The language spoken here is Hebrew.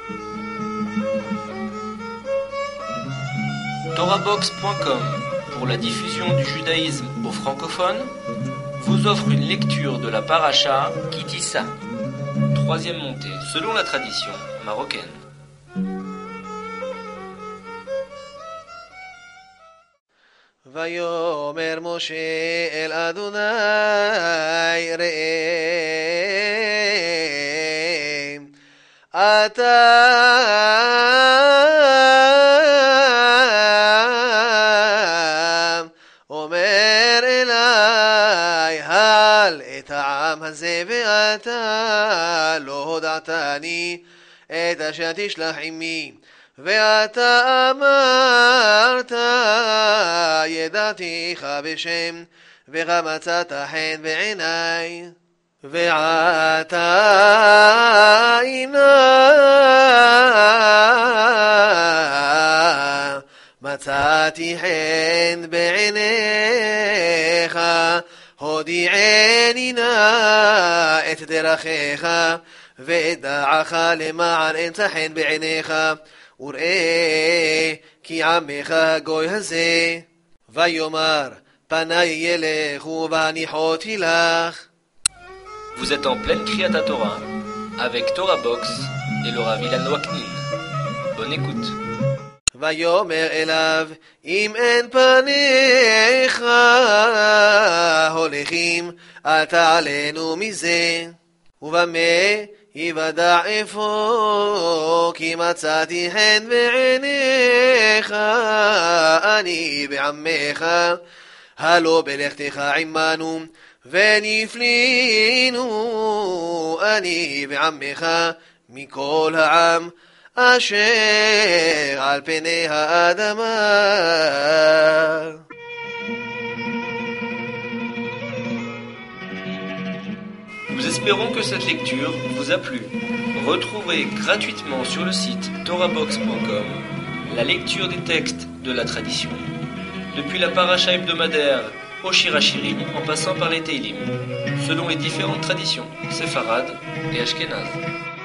Torahbox.com, pour la diffusion du judaïsme aux francophones, vous offre une lecture de la paracha Ki Tisa, troisième montée selon la tradition marocaine. ויאמר משה אל אדוני ראה אתה אומר אלי הל את העם הזה ואתה לא הודעתני את אשר תשלח עמי ואתה אמרת ידעתיך בשם וגם מצאת חן בעיני ועתה הנה מצאתי חן בעיניך הודיעני נא את דרכיך ואת דעך למען אמצא חן בעיניך וראה כי עמך הגוי הזה ויאמר פני ילכו והניחותי לך. Vous êtes en pleine Kriyat Torah avec Torah Box et le Rav Ilan Waknin. Bonne écoute. ויאמר אליו אם אין פניך הולכים אל תעלנו מזה ובמה יוודע אפוא כי מצאתי חן בעיניך אני בעמך הלא בלכתך עמנו ונפלינו אני בעמך מכל העם אשר על פני האדמה. Nous espérons que cette lecture vous a plu. Retrouvez gratuitement sur le site torahbox.com la lecture des textes de la tradition, depuis la paracha hebdomadaire au Shir HaShirim en passant par les Teilim, selon les différentes traditions séfarades et ashkénazes.